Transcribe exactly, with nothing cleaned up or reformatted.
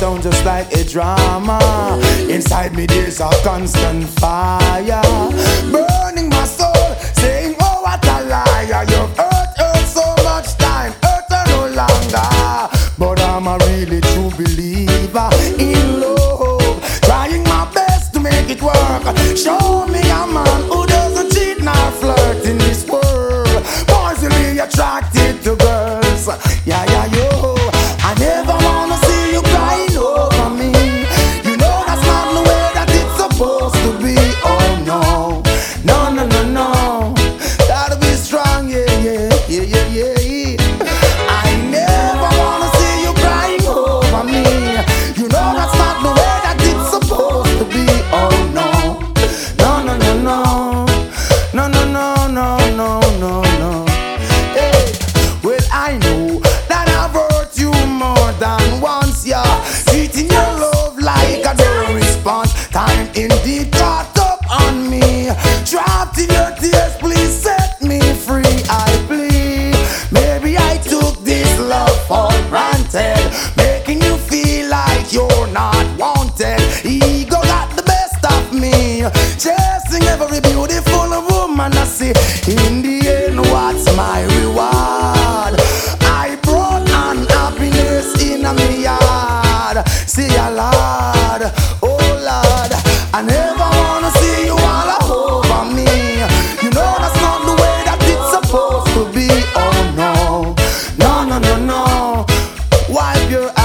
sound just like a drama. Inside me there's a constant fire, burning my soul, saying oh what a liar. You've hurt, hurt so much time, hurt her no longer. But I'm a really true believer in love, trying my best to make it work. Show me a man who doesn't cheat nor flirt in this world, poisonally attracted to girls. Yeah, yeah, yo, I never wanna see you crying over me. You know that's not the way that it's supposed to be. Oh no, no, no, no, no. Gotta be strong, yeah, yeah, yeah, yeah, yeah. I never wanna see you crying over me. You know that's not the way that it's supposed to be. Oh no, no, no, no, no, no, no, no, no, no, no, no. Hey, well I know that I've hurt you more than once, yeah. Treating your love like a no response. Time indeed caught up on me. Trapped in your tears, please set me free. I plead. Maybe I took this love for granted, making you feel like you're not wanted. Ego got the best of me, chasing every beautiful woman I see. In the end, what's my reward? I brought unhappiness in my yard. See ya, Lord, oh Lord, I never wanna see you all over me. You know that's not the way that it's supposed to be. Oh no, no, no, no, no. Wipe your eyes.